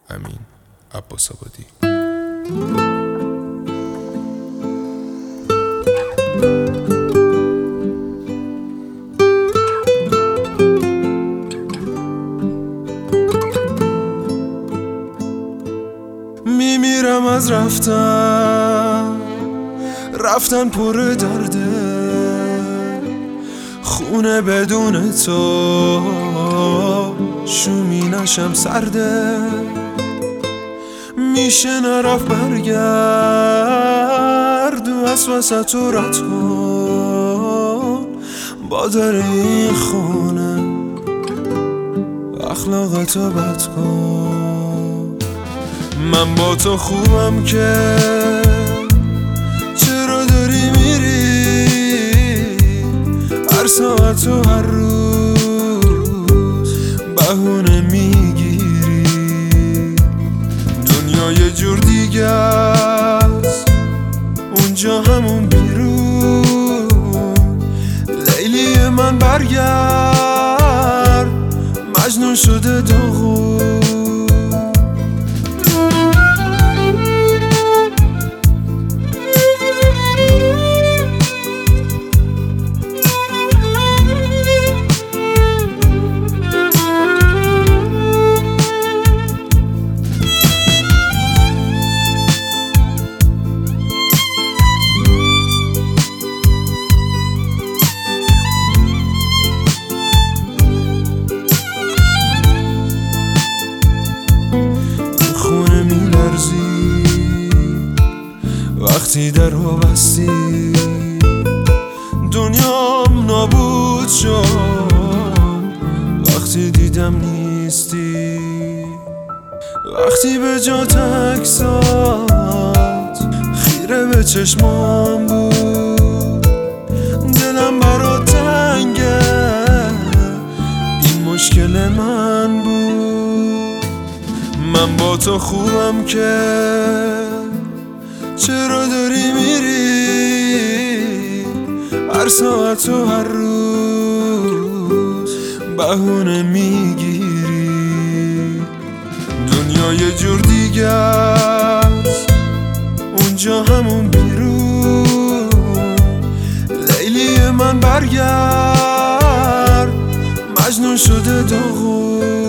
امین عباس آبادی. میمیرم از رفتن پر درده، خونه بدون تو شومینشم سرده، میشه نرفت برگرد وسوسه تو رد کن، با در این خونه اخلاقتو بد کن. من با تو خوبم که چرا داری میری هر ساعت و هر روز بهونه میگیری، دنیا یه جور دیگه است اونجا همون بیرون، لیلی من برگرد مجنون شده داغون. وقتی در رو بستی دنیام نابود شد، وقتی دیدم نیستی، وقتی به جا عکسات خیره به چشمام بود، دلم برا تنگه این مشکل من بود. من با تو خوبم که چرا داری میری هر ساعت و هر روز بهونه میگیری، دنیا یه جور دیگه است اونجا همون بیرون، لیلی من برگرد مجنون شده داغون.